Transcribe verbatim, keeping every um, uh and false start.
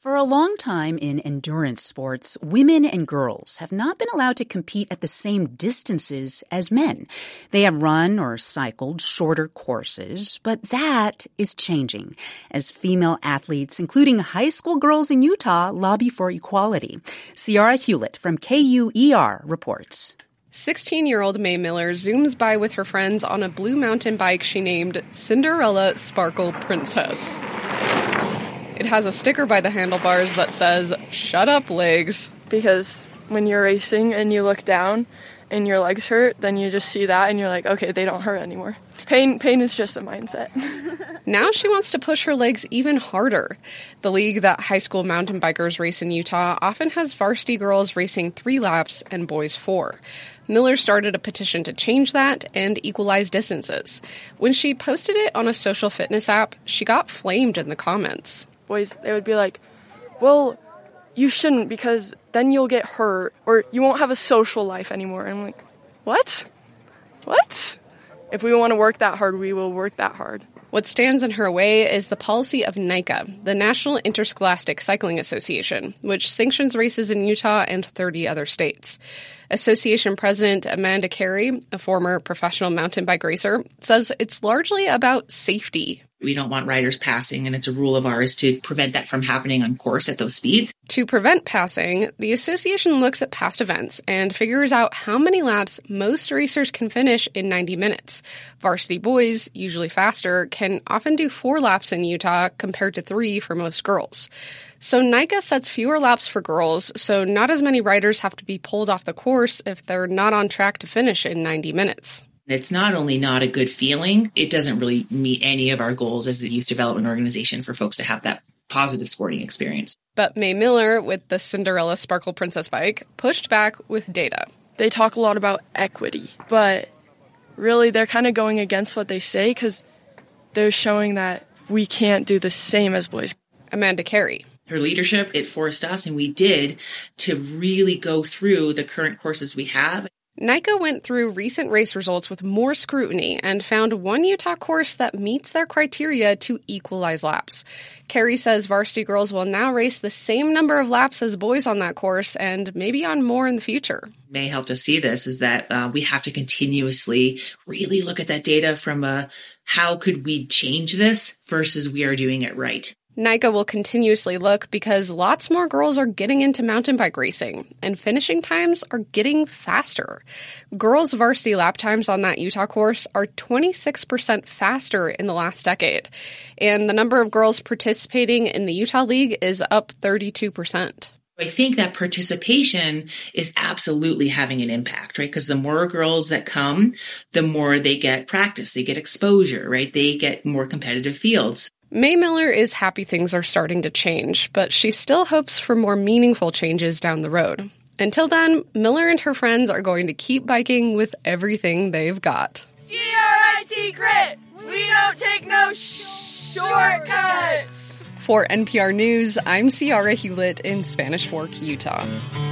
For a long time in endurance sports, women and girls have not been allowed to compete at the same distances as men. They have run or cycled shorter courses, but that is changing as female athletes, including high school girls in Utah, lobby for equality. Ciara Hewlett from K U E R reports. sixteen-year-old May Miller zooms by with her friends on a blue mountain bike she named Cinderella Sparkle Princess. It has a sticker by the handlebars that says, "Shut up, legs." Because when you're racing and you look down and your legs hurt, then you just see that and you're like, okay, they don't hurt anymore. Pain pain is just a mindset. Now she wants to push her legs even harder. The league that high school mountain bikers race in Utah often has varsity girls racing three laps and boys four. Miller started a petition to change that and equalize distances. When she posted it on a social fitness app, she got flamed in the comments. Boys, they would be like, well, you shouldn't because then you'll get hurt or you won't have a social life anymore. And I'm like, what? What? If we want to work that hard, we will work that hard. What stands in her way is the policy of NICA, the National Interscholastic Cycling Association, which sanctions races in Utah and thirty other states. Association President Amanda Carey, a former professional mountain bike racer, says it's largely about safety. We don't want riders passing, and it's a rule of ours to prevent that from happening on course at those speeds. To prevent passing, the association looks at past events and figures out how many laps most racers can finish in ninety minutes. Varsity boys, usually faster, can often do four laps in Utah compared to three for most girls. So NICA sets fewer laps for girls, so not as many riders have to be pulled off the course if they're not on track to finish in ninety minutes. It's not only not a good feeling, it doesn't really meet any of our goals as a youth development organization for folks to have that positive sporting experience. But May Miller, with the Cinderella Sparkle Princess bike, pushed back with data. They talk a lot about equity, but really they're kind of going against what they say because they're showing that we can't do the same as boys. Amanda Carey. Her leadership, it forced us, and we did, to really go through the current courses we have. NICA went through recent race results with more scrutiny and found one Utah course that meets their criteria to equalize laps. Carey says varsity girls will now race the same number of laps as boys on that course and maybe on more in the future. May helped us see this is that uh, we have to continuously really look at that data from a how could we change this versus we are doing it right. NICA will continuously look because lots more girls are getting into mountain bike racing, and finishing times are getting faster. Girls' varsity lap times on that Utah course are twenty-six percent faster in the last decade, and the number of girls participating in the Utah League is up thirty-two percent. I think that participation is absolutely having an impact, right? Because the more girls that come, the more they get practice, they get exposure, right? They get more competitive fields. May Miller is happy things are starting to change, but she still hopes for more meaningful changes down the road. Until then, Miller and her friends are going to keep biking with everything they've got. G R I T grit! We don't take no sh- shortcuts! For N P R News, I'm Ciara Hewlett in Spanish Fork, Utah.